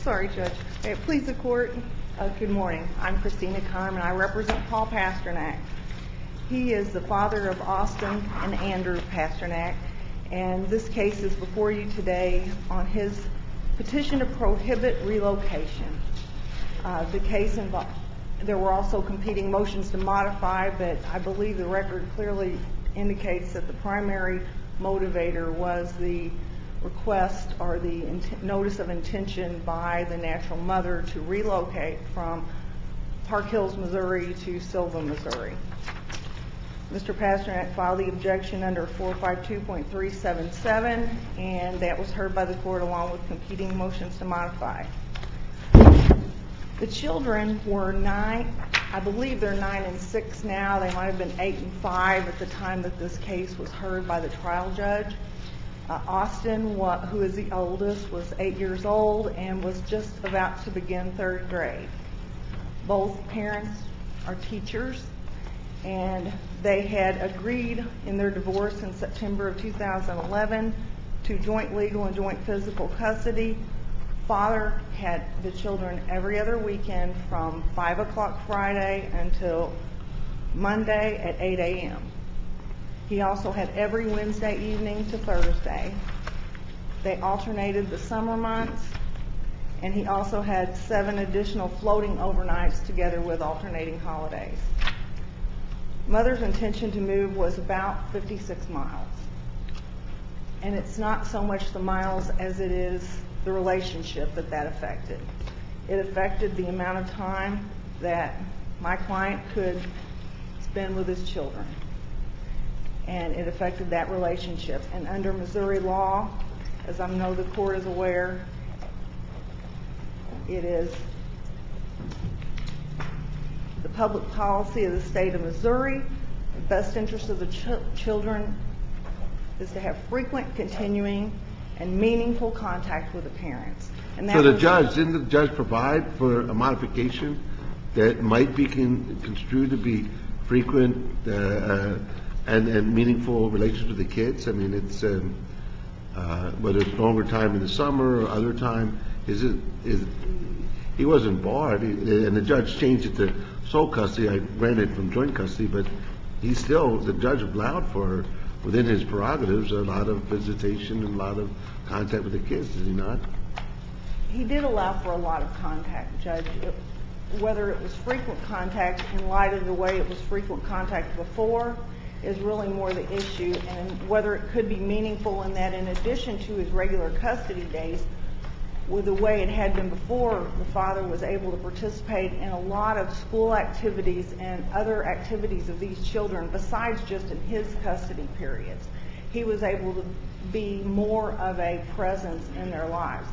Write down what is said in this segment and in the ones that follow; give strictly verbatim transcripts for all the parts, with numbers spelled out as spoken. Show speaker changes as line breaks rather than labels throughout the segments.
Sorry, Judge. Hey, please, the court. Uh, good morning. I'm Christina Carmen. I represent Paul Pasternak. He is the father of Austin and Andrew Pasternak, and this case is before you today on his petition to prohibit relocation. Uh, the case involved, there were also competing motions to modify, but I believe the record clearly indicates that the primary motivator was the request or the int- notice of intention by the natural mother to relocate from Park Hills, Missouri to Sylva, Missouri. Mister Pasternak filed the objection under four fifty-two point three seven seven, and that was heard by the court along with competing motions to modify. The children were nine, I believe they're nine and six now. They might have been eight and five at the time that this case was heard by the trial judge. Uh, Austin, what, who is the oldest, was eight years old and was just about to begin third grade. Both parents are teachers, and they had agreed in their divorce in September of two thousand eleven to joint legal and joint physical custody. Father had the children every other weekend from five o'clock Friday until Monday at eight a.m. He also had every Wednesday evening to Thursday. They alternated the summer months, and he also had seven additional floating overnights together with alternating holidays. Mother's intention to move was about fifty-six miles. And it's not so much the miles as it is the relationship that that affected. It affected the amount of time that my client could spend with his children. And it affected that relationship. And under Missouri law, as I know the court is aware, it is the public policy of the state of Missouri. The best interest of the ch- children is to have frequent, continuing, and meaningful contact with the parents. And that
so the
was,
judge, didn't the judge provide for a modification that might be con- construed to be frequent uh, uh, and, and meaningful relations with the kids? I mean, it's um, uh, whether it's longer time in the summer or other time. Is it is he wasn't barred, he, and the judge changed it to sole custody. I ran it from joint custody, but he still, the judge allowed for, within his prerogatives, a lot of visitation and a lot of contact with the kids, did he not?
He did allow for a lot of contact, Judge. It, whether it was frequent contact in light of the way it was frequent contact before is really more the issue, and whether it could be meaningful in that in addition to his regular custody days, with the way it had been before, the father was able to participate in a lot of school activities and other activities of these children besides just in his custody periods. He was able to be more of a presence in their lives.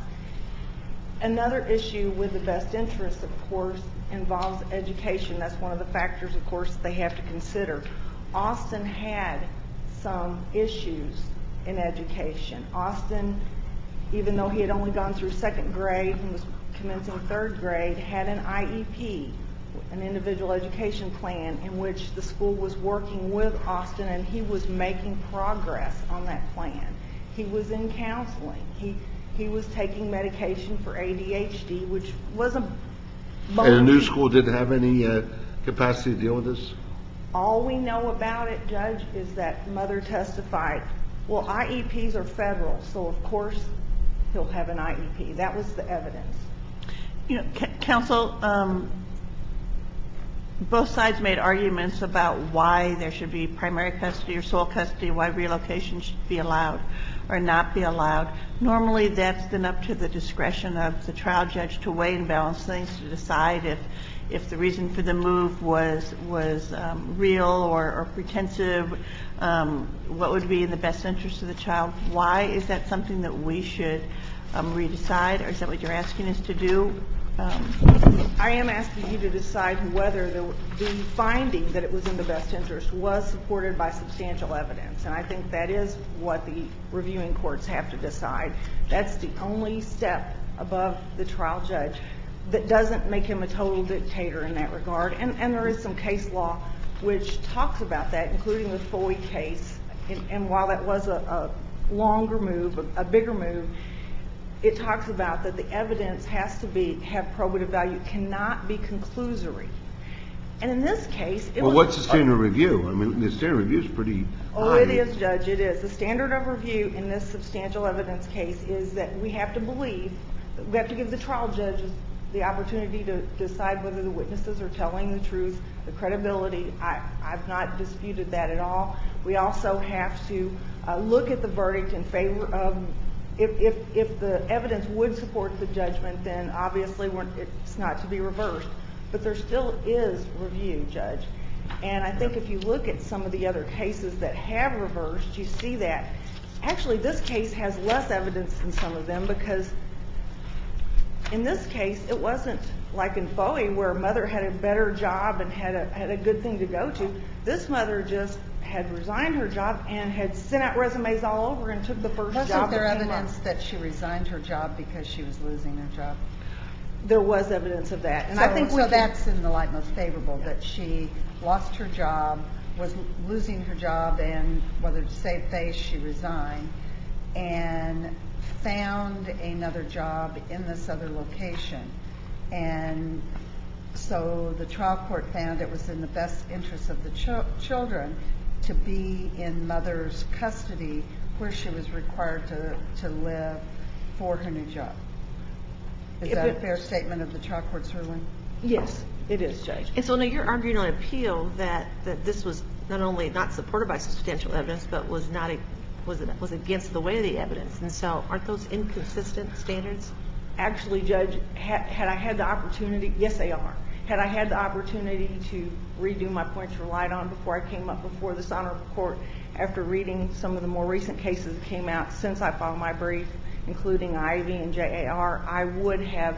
Another issue with the best interest, of course, involves education. That's one of the factors, of course, that they have to consider. Austin had some issues in education. Austin, even though he had only gone through second grade and was commencing third grade, had an I E P, an individual education plan, in which the school was working with Austin, and he was making progress on that plan. He was in counseling. He he was taking medication for A D H D, which was a bonus.
And the new school didn't have any uh, capacity to deal with this?
All we know about it, Judge, is that mother testified, well, I E Ps are federal, so of course he'll have an I E P. That was the evidence.
You know, c- counsel, um, both sides made arguments about why there should be primary custody or sole custody, why relocation should be allowed or not be allowed. Normally that's then up to the discretion of the trial judge to weigh and balance things, to decide if if the reason for the move was was um, real or, or pretensive, um, what would be in the best interest of the child. Why is that something that we should um, redecide, or is that what you're asking us to do? Um,
I am asking you to decide whether the, the finding that it was in the best interest was supported by substantial evidence, and I think that is what the reviewing courts have to decide. That's the only step above the trial judge that doesn't make him a total dictator in that regard, and, and there is some case law which talks about that, including the Foy case, and, and while that was a, a longer move, a, a bigger move, it talks about that the evidence has to be have probative value, it cannot be conclusory. And in this case, it
well,
was...
what's the standard review? I mean, the standard review is pretty
Oh,
high.
it is, Judge, it is. The standard of review in this substantial evidence case is that we have to believe, we have to give the trial judges the opportunity to decide whether the witnesses are telling the truth, the credibility. I, I've not disputed that at all. We also have to uh, look at the verdict in favor of, if, if, if the evidence would support the judgment, then obviously we're, it's not to be reversed. But there still is review, Judge. And I think if you look at some of the other cases that have reversed, you see that. Actually, this case has less evidence than some of them, because in this case, it wasn't like in Foey where a mother had a better job and had a, had a good thing to go to. This mother just had resigned her job and had sent out resumes all over and took the first
Wasn't
job
there
that came
evidence
up.
that she resigned her job because she was losing her job?
There was evidence of that. And
so
I think we
so
can,
that's in the light most favorable, that she lost her job, was losing her job, and whether to save face, she resigned, and found another job in this other location. And so the trial court found it was in the best interest of the ch- children to be in mother's custody where she was required to, to live for her new job. Is
If
that
it-
a fair statement of the trial court's ruling?
yes, it is, Judge.
And so now you're arguing on appeal that, that this was not only not supported by substantial evidence, but was not a, was it, was against the weight of the evidence. And so aren't those inconsistent standards?
Actually, Judge, had, had I had the opportunity, yes, they are. Had I had the opportunity to redo my points relied on before I came up before this honorable court, after reading some of the more recent cases that came out since I filed my brief, including Ivy and J A R, I would have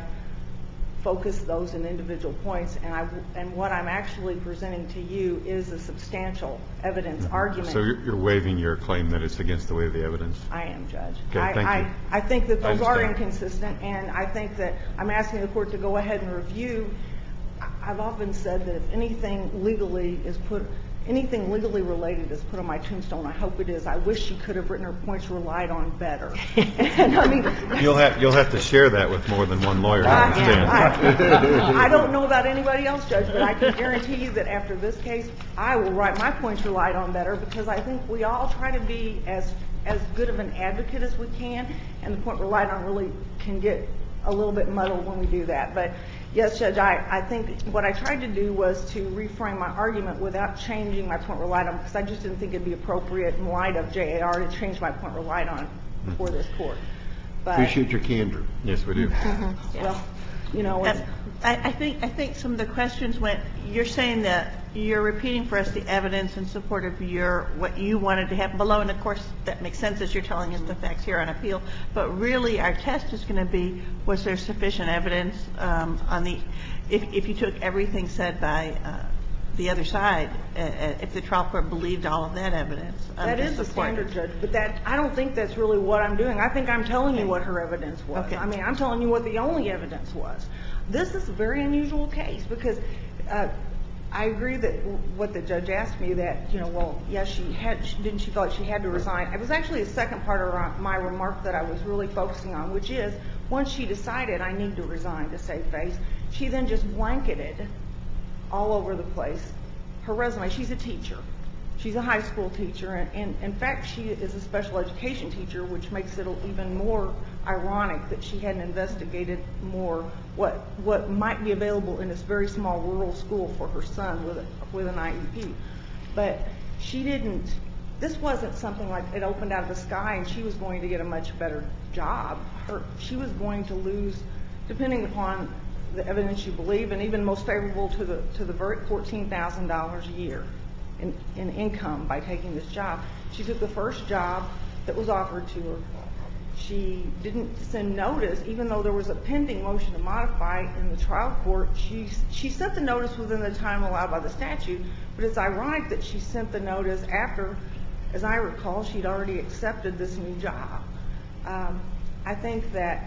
focused those in individual points. And I and what I'm actually presenting to you is a substantial evidence
Mm-hmm.
argument.
So you're, you're waiving your claim that it's against the weight of the evidence?
I am, Judge.
Okay,
I,
thank
I,
you.
I think that
I
those are
understand.
inconsistent, and I think that I'm asking the court to go ahead and review. I- I've often said that if anything legally is put, anything legally related is put on my tombstone, I hope it is. I wish she could have written her points relied on better. And I mean,
You'll have, you'll have to share that with more than one lawyer, I understand.
I, I don't know about anybody else, Judge, but I can guarantee you that after this case, I will write my points relied on better, because I think we all try to be as as good of an advocate as we can, and the point relied on really can get a little bit muddled when we do that. But yes, Judge, I, I think what I tried to do was to reframe my argument without changing my point relied on, because I just didn't think it'd be appropriate in light of J A R to change my point relied on before this court. But,
Appreciate your candor.
Yes, we do.
well, you know, it's,
And I, I think I think some of the questions went. You're saying that you're repeating for us the evidence in support of your what you wanted to happen below, and of course that makes sense as you're telling us the facts here on appeal. But really, our test is going to be: was there sufficient evidence um, on the? If if you took everything said by uh, the other side, uh, uh, if the trial court believed all of that evidence, um,
that
to
is the
support it.
standard, Judge, but that I don't think that's really what I'm doing. I think I'm telling you what her evidence was.
Okay.
I mean, I'm telling you what the only evidence was. This is a very unusual case because uh, I agree that what the judge asked me that, you know, well, yes, she had, she, didn't she feel like she had to resign? It was actually the second part of my remark that I was really focusing on, which is once she decided I need to resign to save face, she then just blanketed all over the place her resume. She's a teacher. She's a high school teacher, and, and in fact, she is a special education teacher, which makes it even more ironic that she hadn't investigated more what what might be available in this very small rural school for her son with a, with an I E P. But she didn't. This wasn't something like it opened out of the sky and she was going to get a much better job. Her, she was going to lose, depending upon the evidence you believe, and even most favorable to the to the verdict, fourteen thousand dollars a year in, in income by taking this job. She took the first job that was offered to her. She didn't send notice, even though there was a pending motion to modify in the trial court. She she sent the notice within the time allowed by the statute, but it's ironic that she sent the notice after, as I recall, she'd already accepted this new job. Um, I think that.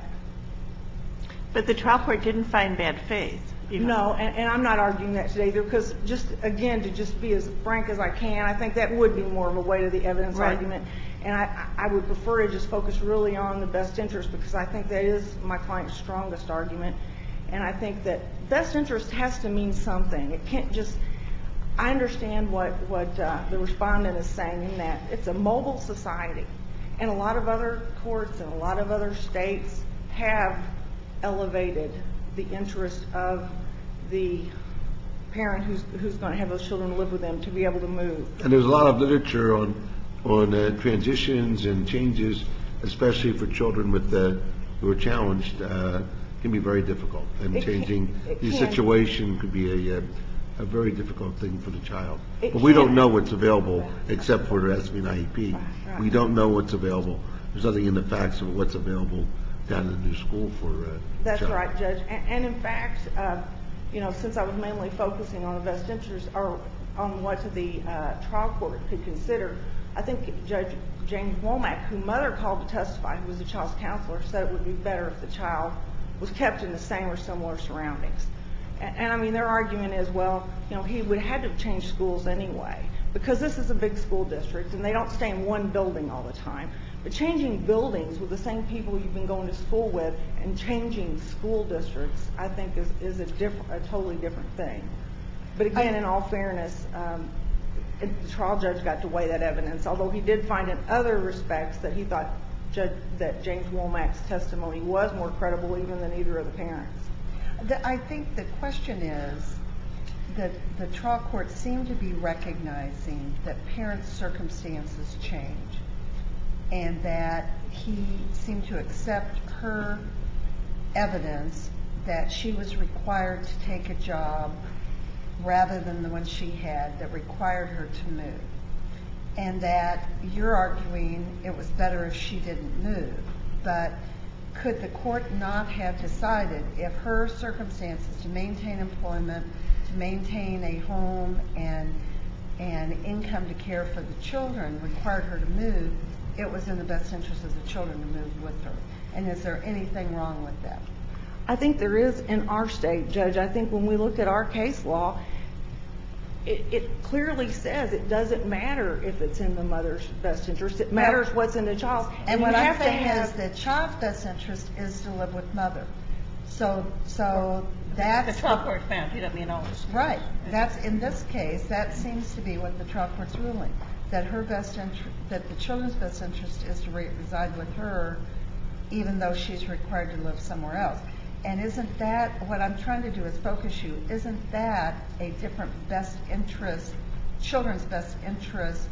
But the trial court didn't find bad faith. Even.
No, and, and I'm not arguing that today, because just, again, to just be as frank as I can, I think that would be more of a weight of the evidence
Right.
argument. And I, I would prefer to just focus really on the best interest, because I think that is my client's strongest argument. And I think that best interest has to mean something. It can't just, I understand what, what uh, the respondent is saying in that it's a mobile society. And a lot of other courts and a lot of other states have elevated the interest of the parent who's, who's going to have those children live with them to be able to move.
And there's a lot of literature on on uh, transitions and changes, especially for children with uh, who are challenged, uh, can be very difficult. And
It can-
changing
it
the
can.
situation could be a, uh, a very difficult thing for the child.
It
But we don't
can.
know what's available except for the S B N I E P.
Right, right.
We don't know what's available. There's nothing in the facts of what's available down in the new school for uh, the
That's
child.
right, Judge. And, and in fact, uh, you know, since I was mainly focusing on the best interest or on what the uh, trial court could consider, I think Judge James Womack, who mother called to testify, who was the child's counselor, said it would be better if the child was kept in the same or similar surroundings. And, and I mean, their argument is, well, you know, he would have had to have changed schools anyway, because this is a big school district and they don't stay in one building all the time. But changing buildings with the same people you've been going to school with and changing school districts, I think is, is a different, a totally different thing. But again, in all fairness, um, it, the trial judge got to weigh that evidence, although he did find in other respects that he thought judge, that James Womack's testimony was more credible even than either of the parents.
The, I think the question is that the trial court seemed to be recognizing that parents' circumstances change, and that he seemed to accept her evidence that she was required to take a job rather than the one she had that required her to move, and that you're arguing it was better if she didn't move. But could the court not have decided if her circumstances to maintain employment, to maintain a home and and income to care for the children required her to move, it was in the best interest of the children to move with her? And is there anything wrong with that?
I think there is in our state, Judge. I think when we looked at our case law, it, it clearly says it doesn't matter if it's in the mother's best interest. It matters what's in the child's.
And
you
what I'm
have to
saying
have-
is that child's best interest is to live with mother. So, so
The
that's
trial court found, you don't mean all this.
right. That's in this case. That seems to be what the trial court's ruling, that her best interest, that the children's best interest is to re- reside with her, even though she's required to live somewhere else. And isn't that what I'm trying to do? Is focus you? Isn't that a different best interest, children's best interest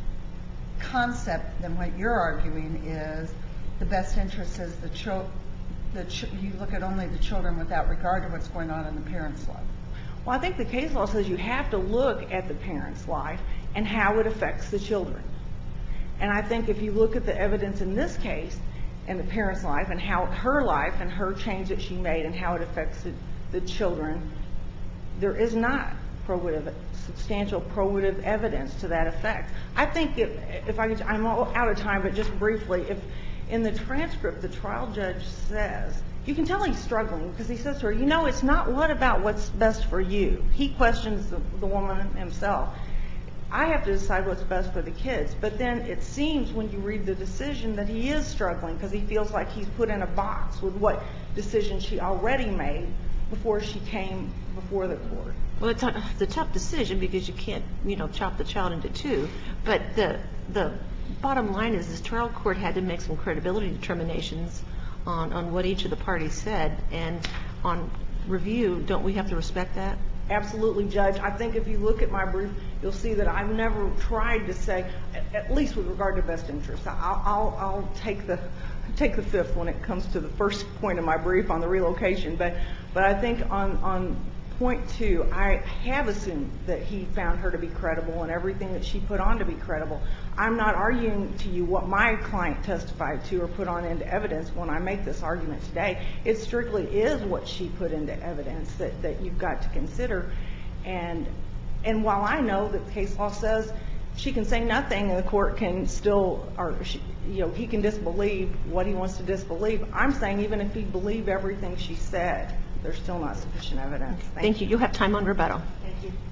concept than what you're arguing is the best interest is the child? The ch- you look at only the children without regard to what's going on in the parent's life.
Well, I think the case law says you have to look at the parent's life and how it affects the children. And I think if you look at the evidence in this case and the parent's life and how her life and her change that she made and how it affects the, the children, there is not probative, substantial probative evidence to that effect. I think if, if I could, I'm all out of time, but just briefly, if in the transcript the trial judge says, you can tell he's struggling because he says to her, you know, it's not what about what's best for you. He questions the, the woman himself. I have to decide what's best for the kids. But then it seems when you read the decision that he is struggling because he feels like he's put in a box with what decision she already made before she came before the court.
Well, it's a, it's a tough decision because you can't, you know, chop the child into two. But the the bottom line is this trial court had to make some credibility determinations on, on what each of the parties said. And on review, don't we have to respect that?
Absolutely, Judge. I think if you look at my brief, you'll see that I've never tried to say, at least with regard to best interest, I'll, I'll, I'll take the take the fifth when it comes to the first point of my brief on the relocation. But but I think on on point two, I have assumed that he found her to be credible and everything that she put on to be credible. I'm not arguing to you what my client testified to or put on into evidence when I make this argument today. It strictly is what she put into evidence that, that you've got to consider. And and while I know that the case law says she can say nothing and the court can still, or she, you know, he can disbelieve what he wants to disbelieve, I'm saying even if he believed everything she said, there's still not sufficient evidence. Thank,
Thank you. You have time on rebuttal.
Thank you.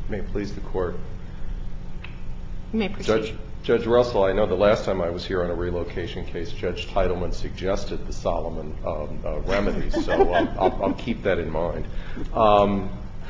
May it please the Court.
You may proceed.
Judge, Judge Russell, I know the last time I was here on a relocation case, Judge Titleman suggested the Solomon um, uh, remedies, so um, I'll, I'll keep that in mind. Um,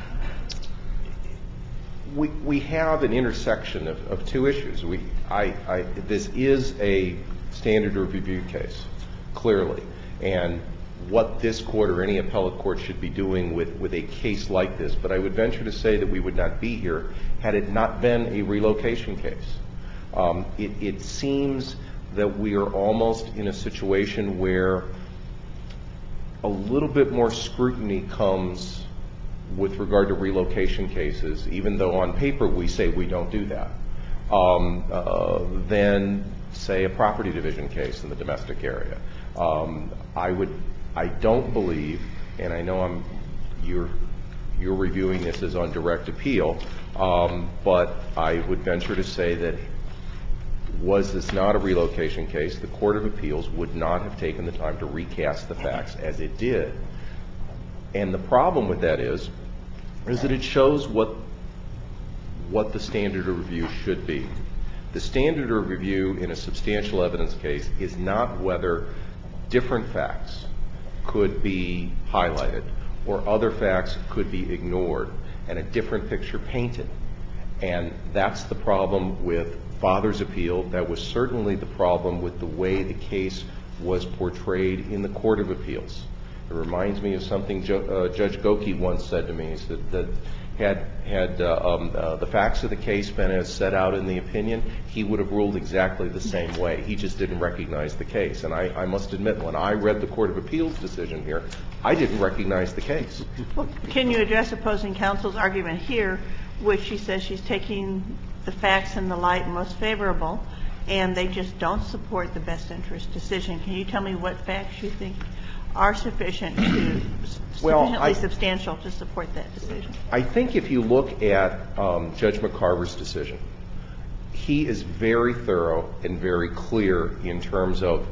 we, we have an intersection of, of two issues. We, I, I, this is a standard of review case, clearly, and what this court or any appellate court should be doing with, with a case like this. But I would venture to say that we would not be here had it not been a relocation case. Um, it, it seems that we are almost in a situation where a little bit more scrutiny comes with regard to relocation cases, even though on paper we say we don't do that, um, uh, than, say, a property division case in the domestic area. Um, I would, I don't believe, and I know I'm, you're, you're reviewing this as on direct appeal, um, but I would venture to say that was this not a relocation case, the Court of Appeals would not have taken the time to recast the facts as it did. And the problem with that is, is that it shows what, what the standard of review should be. The standard of review in a substantial evidence case is not whether different facts could be highlighted or other facts could be ignored and a different picture painted. And that's the problem with Father's appeal. That was certainly the problem with the way the case was portrayed in the Court of Appeals. It reminds me of something jo- uh, Judge Goki once said to me. He said that had, had uh, um, uh, the facts of the case been as set out in the opinion, he would have ruled exactly the same way. He just didn't recognize the case. And I, I must admit, when I read the Court of Appeals decision here, I didn't recognize the case.
Well, can you address opposing counsel's argument here, which she says she's taking the facts in the light most favorable, and they just don't support the best interest decision? Can you tell me what facts you think are sufficient to
well,
sufficiently
I,
substantial to support that decision?
I think if you look at um, Judge McCarver's decision, he is very thorough and very clear in terms of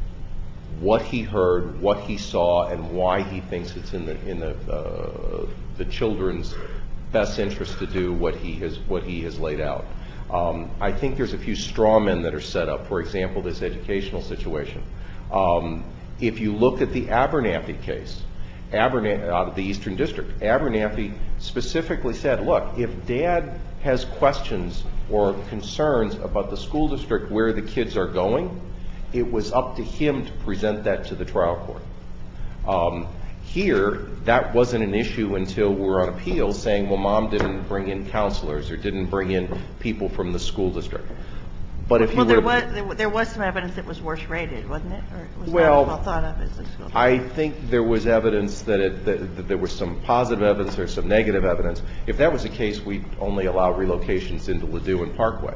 what he heard, what he saw, and why he thinks it's in the in the uh, the children's best interest to do what he has what he has laid out. Um, I think there's a few straw men that are set up. For example, this educational situation. Um, if you look at the Abernathy case, Abernathy out of the Eastern District, Abernathy specifically said, "Look, if Dad has questions or concerns about the school district where the kids are going, it was up to him to present that to the trial court." Um, Here, that wasn't an issue until we were on appeal saying, well, Mom didn't bring in counselors or didn't bring in people from the school district. But if you
well, there
were,
was there was some evidence that was worse rated, wasn't it? Or it was
well,
not as well thought of as the school district?
I think there was evidence that, it, that, that there was some positive evidence or some negative evidence. If that was the case, we'd only allow relocations into Ladue and Parkway.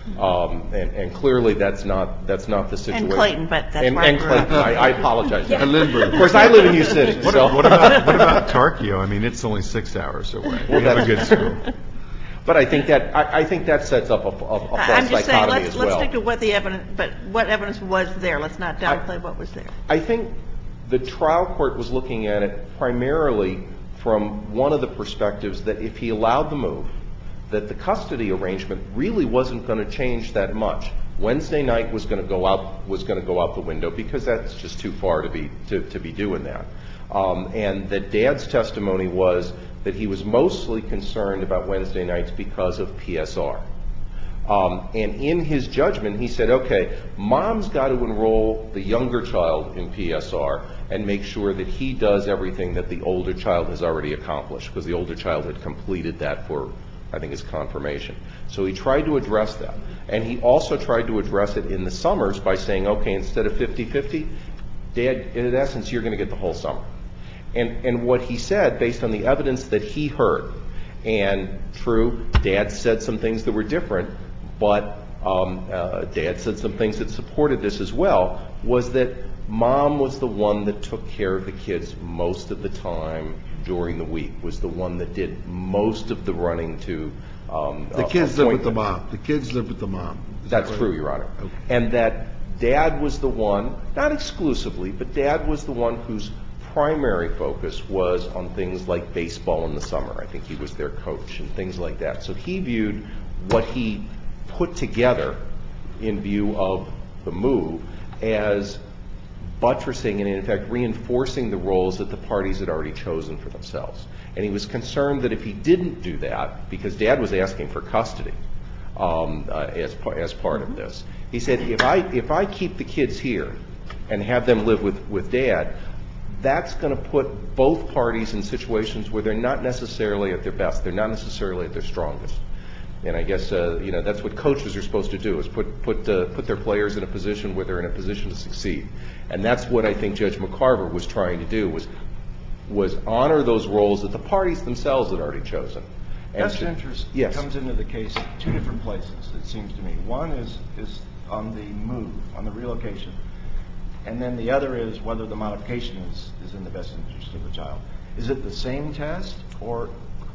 Um, and, and clearly that's not that's not the situation.
And Clayton, but that's
and,
where I
and
grew
Clayton.
up.
I, I apologize.
Yeah. And Lindbergh.
Of course, I live in U City.
What,
so.
what about what about Tarkio? I mean, it's only six hours away. We have a good school.
But I think that I, I think that sets up a, a, a false
I'm just saying,
dichotomy
let's,
as
let's
well.
stick to what the evidence, but what evidence was there. Let's not downplay
I,
what was there.
I think the trial court was looking at it primarily from one of the perspectives that if he allowed the move, that the custody arrangement really wasn't going to change that much. Wednesday night was going to go out was going to go out the window because that's just too far to be to, to be doing that. Um, and that Dad's testimony was that he was mostly concerned about Wednesday nights because of P S R. Um, and in his judgment, he said, okay, Mom's got to enroll the younger child in P S R and make sure that he does everything that the older child has already accomplished, because the older child had completed that for, I think, his confirmation. So he tried to address that. And he also tried to address it in the summers by saying, okay, instead of fifty-fifty, Dad, in essence, you're going to get the whole summer. And, and what he said, based on the evidence that he heard, and true, Dad said some things that were different, but um, uh, Dad said some things that supported this as well, was that Mom was the one that took care of the kids most of the time during the week, was the one that did most of the running to um,
The
uh,
kids live with the
appointment.
mom. The kids live with the mom. Is
That's
that right?
true, Your Honor.
Okay.
And that Dad was the one, not exclusively, but Dad was the one whose primary focus was on things like baseball in the summer. I think he was their coach and things like that. So he viewed what he put together in view of the move as buttressing and in fact reinforcing the roles that the parties had already chosen for themselves. And he was concerned that if he didn't do that, because Dad was asking for custody um, uh, as, as part of this, he said, if I, if I keep the kids here and have them live with, with Dad, that's going to put both parties in situations where they're not necessarily at their best. They're not necessarily at their strongest. And I guess, uh, you know, that's what coaches are supposed to do, is put put uh, put their players in a position where they're in a position to succeed. And that's what I think Judge McCarver was trying to do, was was honor those roles that the parties themselves had already chosen. And
Best
to,
interest
yes.
comes into the case in two different places, it seems to me. One is, is on the move, on the relocation. And then the other is whether the modification is, is in the best interest of the child. Is it the same test, or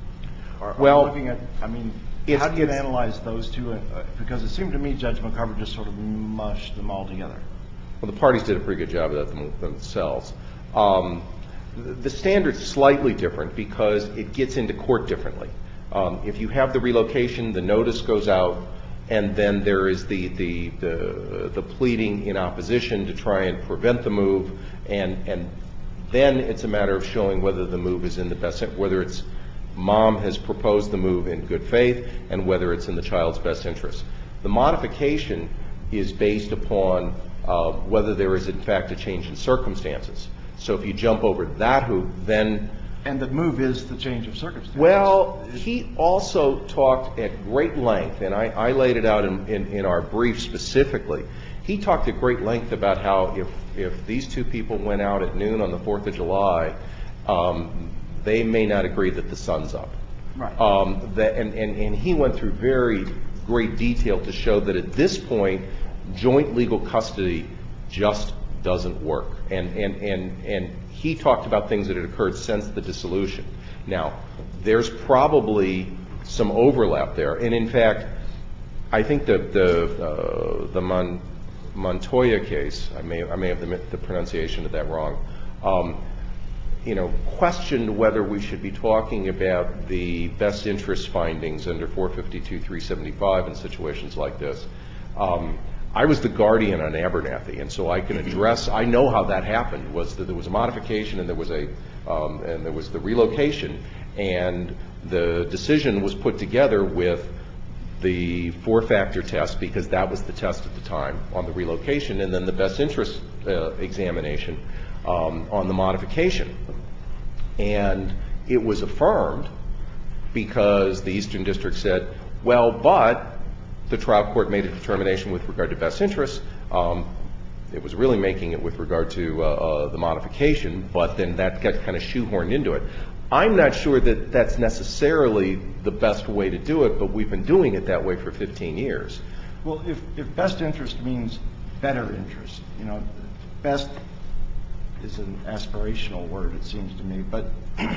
are,
well,
are you looking at, I mean, how do you analyze those two? Uh, because it seemed to me Judge McCarver just sort of mushed them all together.
Well, the parties did a pretty good job of that themselves. Um, the standard's slightly different because it gets into court differently. Um, if you have the relocation, the notice goes out, and then there is the, the, the, the pleading in opposition to try and prevent the move, and, and then it's a matter of showing whether the move is in the best, whether it's mom has proposed the move in good faith and whether it's in the child's best interest. The modification is based upon uh, whether there is in fact a change in circumstances. So if you jump over that hoop, then...
And the move is the change of circumstances.
Well, he also talked at great length, and I, I laid it out in, in, in our brief specifically. He talked at great length about how if, if these two people went out at noon on the fourth of July, um, they may not agree that the sun's up.
Right.
Um, that, and, and, and he went through very great detail to show that at this point, joint legal custody just doesn't work. And, and, and, and he talked about things that had occurred since the dissolution. Now, there's probably some overlap there. And in fact, I think the, the, uh, the Mon, Montoya case, I may, I may have the, the pronunciation of that wrong, um, you know, questioned whether we should be talking about the best interest findings under four fifty-two three seventy-five in situations like this. Um, I was the guardian on Abernathy, and so I can address, I know how that happened, was that there was a modification and there was a, um, and there was the relocation, and the decision was put together with the four-factor test, because that was the test at the time on the relocation, and then the best interest uh, examination um, on the modification. And it was affirmed because the Eastern District said, well, but the trial court made a determination with regard to best interest. Um, it was really making it with regard to uh, uh, the modification, but then that got kind of shoehorned into it. I'm not sure that that's necessarily the best way to do it, but we've been doing it that way for fifteen years.
Well, if, if best interest means better interest, you know, best is an aspirational word, it seems to me, but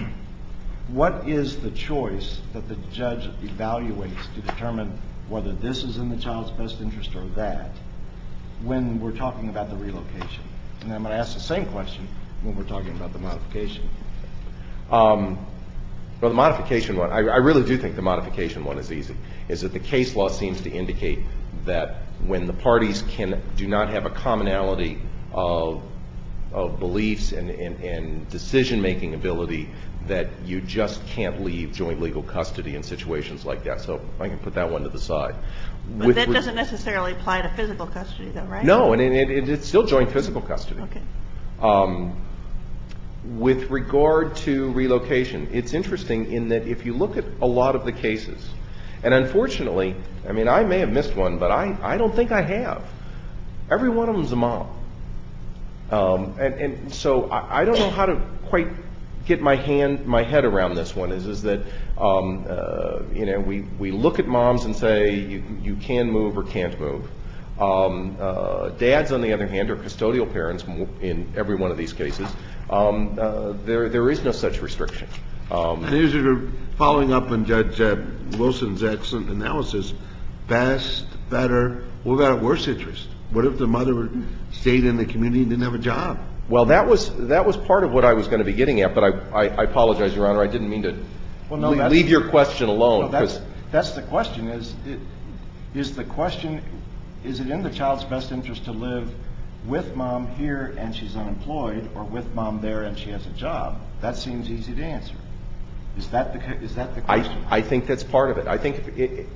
what is the choice that the judge evaluates to determine whether this is in the child's best interest or that when we're talking about the relocation? And I'm going to ask the same question when we're talking about the modification.
Um, well, the modification one, I, I really do think the modification one is easy, is that the case law seems to indicate that when the parties can do not have a commonality of, of beliefs and, and, and decision-making ability, that you just can't leave joint legal custody in situations like that. So I can put that one to the side.
But that doesn't necessarily apply to physical custody, though, right?
No, and it, it, it's still joint physical custody.
Okay.
Um, with regard to relocation, it's interesting in that if you look at a lot of the cases, and unfortunately, I mean, I may have missed one, but I, I don't think I have. Every one of them's a mom. Um, and, and so I, I don't know how to quite get my hand, my head around this one, is, is that, um, uh, you know, we, we look at moms and say you, you can move or can't move. Um, uh, dads, on the other hand, are custodial parents in every one of these cases. Um, uh, there, there is no such restriction. Um,
and here's a, following up on Judge uh, Wilson's excellent analysis, best, better, what about worse interest? What if the mother stayed in the community and didn't have a job?
Well, that was that was part of what I was going to be getting at, but I, I, I apologize, Your Honor. I didn't mean to
Well, no,
leave,
that's-
leave your question alone.
No, that's,
'cause-
that's the question. Is it, is the question, is it in the child's best interest to live with mom here and she's unemployed, or with mom there and she has a job? That seems easy to answer. Is that the is that the question?
I, I think that's part of it. I think, it, it,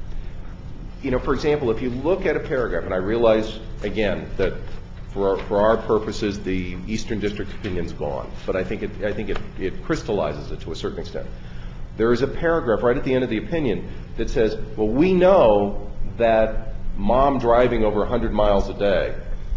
you know, for example, if you look at a paragraph, and I realize, again, that for our, for our purposes, the Eastern District opinion's gone, but I think it, I think it, it crystallizes it to a certain extent. There is a paragraph right at the end of the opinion that says, well, we know that mom driving over one hundred miles a day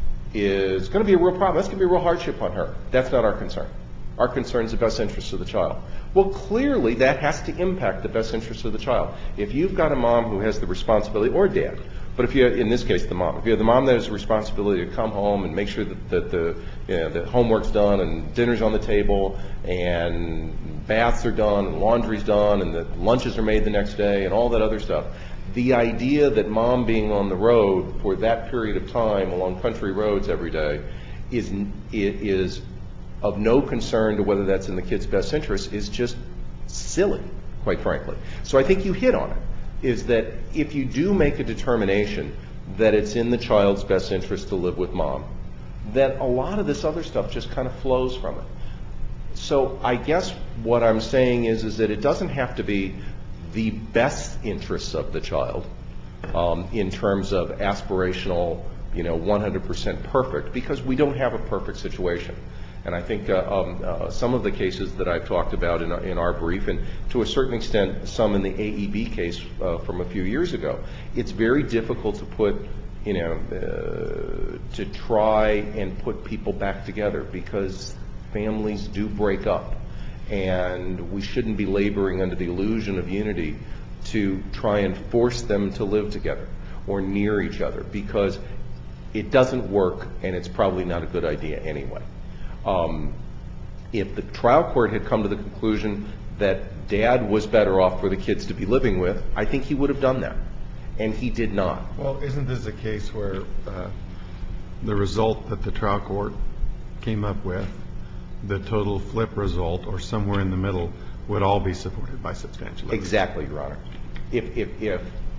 is going to be a real problem. That's going to be a real hardship on her. That's not our concern. Our concern is the best interest of the child. Well, clearly that has to impact the best interest of the child. If you've got a mom who has the responsibility, or dad, but if you, in this case, the mom, if you have the mom that has the responsibility to come home and make sure that, that the, you know, the homework's done and dinner's on the table and baths are done and laundry's done and the lunches are made the next day and all that other stuff, the idea that mom being on the road for that period of time along country roads every day is is of no concern to whether that's in the kid's best interest is just silly, quite frankly. So I think you hit on it, is that if you do make a determination that it's in the child's best interest to live with mom, that a lot of this other stuff just kind of flows from it. So I guess what I'm saying is, is that it doesn't have to be the best interests of the child um, in terms of aspirational, you know, one hundred percent perfect, because we don't have a perfect situation. And I think uh, um, uh, some of the cases that I've talked about in, in our brief, and to a certain extent some in the A E B case uh, from a few years ago, it's very difficult to put, you know, uh, to try and put people back together, because families do break up. And we shouldn't be laboring under the illusion of unity to try and force them to live together or near each other, because it doesn't work and it's probably not a good idea anyway. Um, if the trial court had come to the conclusion that dad was better off for the kids to be living with, I think he would have done that. And he did not.
Well, isn't this a case where uh, the result that the trial court came up with, the total flip result, or somewhere in the middle, would all be supported by substantial evidence?
Exactly, Your Honor. If, if, if,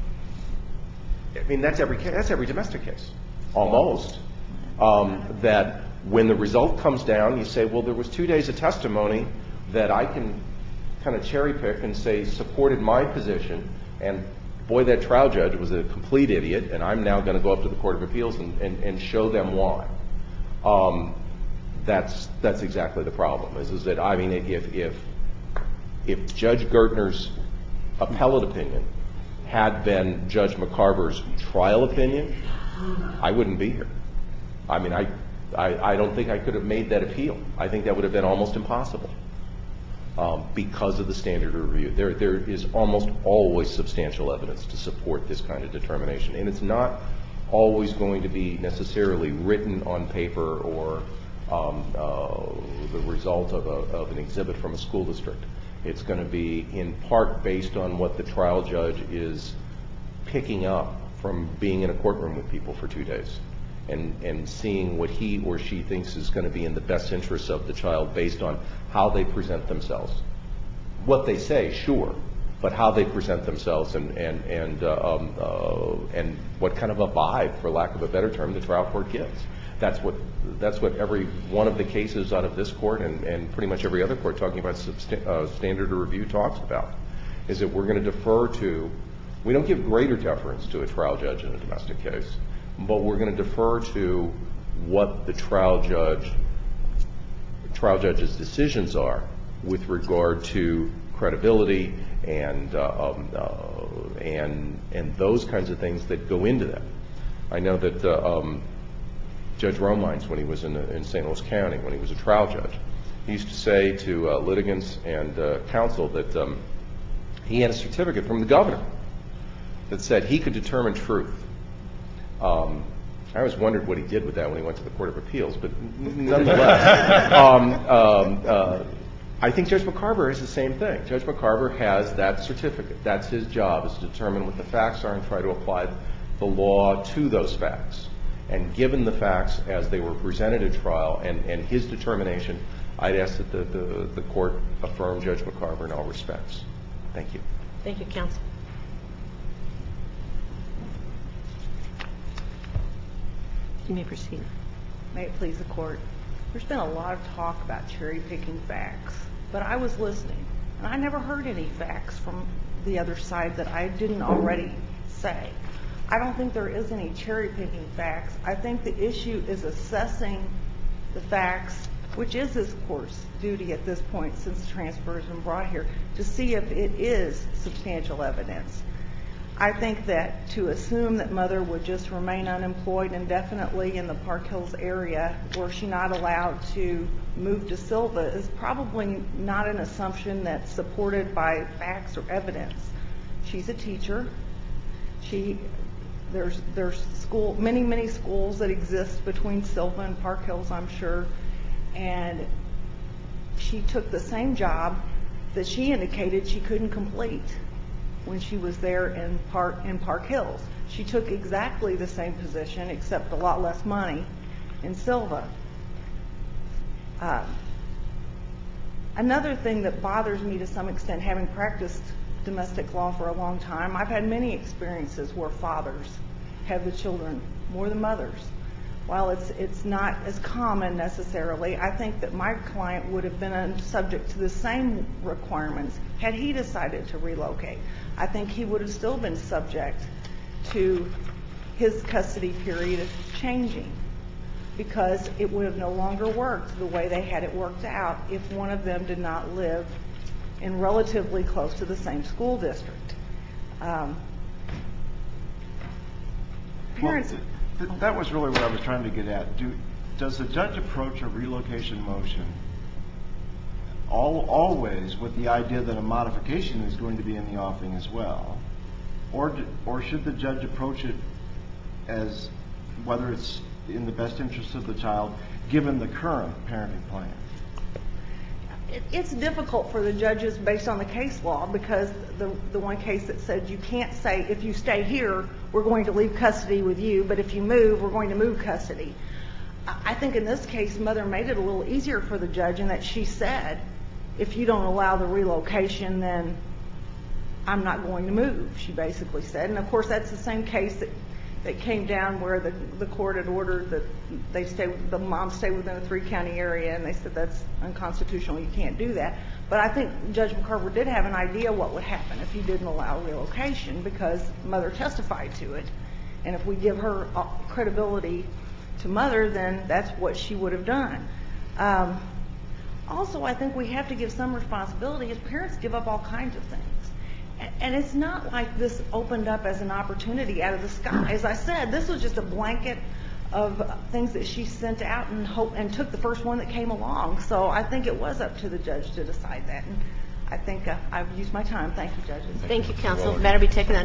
I mean, that's every, that's every domestic case, almost, um, that when the result comes down, you say, well, there was two days of testimony that I can kind of cherry pick and say supported my position, and boy, that trial judge was a complete idiot, and I'm now going to go up to the Court of Appeals and, and, and show them why. Um, that's that's exactly the problem. Is, is that I mean, if if if Judge Gertner's appellate opinion had been Judge McCarver's trial opinion, I wouldn't be here. I mean, I. I, I don't think I could have made that appeal. I think that would have been almost impossible um, because of the standard of review. There, there is almost always substantial evidence to support this kind of determination, and it's not always going to be necessarily written on paper or um, uh, the result of, a, of an exhibit from a school district. It's going to be in part based on what the trial judge is picking up from being in a courtroom with people for two days. And, and seeing what he or she thinks is going to be in the best interest of the child based on how they present themselves. What they say, sure, but how they present themselves and and and uh, um, uh, and what kind of a vibe, for lack of a better term, the trial court gives. That's what that's what every one of the cases out of this court and, and pretty much every other court talking about substa- uh, standard of review talks about, is that we're going to defer to. We don't give greater deference to a trial judge in a domestic case, but we're going to defer to what the trial judge, trial judge's decisions are with regard to credibility and uh, um, uh, and and those kinds of things that go into that. I know that uh, um, Judge Romines, when he was in, in Saint Louis County, when he was a trial judge, he used to say to uh, litigants and uh, counsel that um, he had a certificate from the governor that said he could determine truth. Um, I always wondered what he did with that when he went to the Court of Appeals, but nonetheless, um, um, uh, I think Judge McCarver is the same thing. Judge McCarver has that certificate. That's his job, is to determine what the facts are and try to apply the law to those facts. And given the facts as they were presented at trial and, and his determination, I'd ask that the, the, the court affirm Judge McCarver in all respects. Thank you.
Thank you, counsel. You may proceed.
May it please the court. There's been a lot of talk about cherry-picking facts, but I was listening, and I never heard any facts from the other side that I didn't already say. I don't think there is any cherry-picking facts. I think the issue is assessing the facts, which is this court's duty at this point since the transfer has been brought here, to see if it is substantial evidence. I think that to assume that mother would just remain unemployed indefinitely in the Park Hills area were she not allowed to move to Silva is probably not an assumption that's supported by facts or evidence. She's a teacher. She, there's, there's school, many, many schools that exist between Silva and Park Hills, I'm sure, and she took the same job that she indicated she couldn't complete when she was there in Park, in Park Hills. She took exactly the same position, except a lot less money, in Silva. Uh, another thing that bothers me to some extent, having practiced domestic law for a long time, I've had many experiences where fathers have the children more than mothers. While it's it's not as common necessarily, I think that my client would have been subject to the same requirements had he decided to relocate. I think he would have still been subject to his custody period changing because it would have no longer worked the way they had it worked out if one of them did not live in relatively close to the same school district. Um, parents.
Well, th- that was really what I was trying to get at. Do, does the judge approach a relocation motion all, always with the idea that a modification is going to be in the offing as well? Or, do, or should the judge approach it as whether it's in the best interest of the child given the current parenting plan?
It's difficult for the judges based on the case law because the the one case that said you can't say if you stay here we're going to leave custody with you, but if you move we're going to move custody. I think in this case mother made it a little easier for the judge in that she said if you don't allow the relocation then I'm not going to move, she basically said. And of course that's the same case that that came down where the the court had ordered that they stay, the mom stay within a three county area, and they said that's unconstitutional, you can't do that. But I think Judge McCarver did have an idea what would happen if you didn't allow relocation because mother testified to it. And if we give her credibility to mother, then that's what she would have done. Um, also, I think we have to give some responsibility as parents give up all kinds of things. And it's not like this opened up as an opportunity out of the sky. As I said, this was just a blanket of things that she sent out and hope and took the first one that came along. So I think it was up to the judge to decide that. And I think uh, I've used my time. Thank you, judges.
Thank you, counsel. The matter be taken under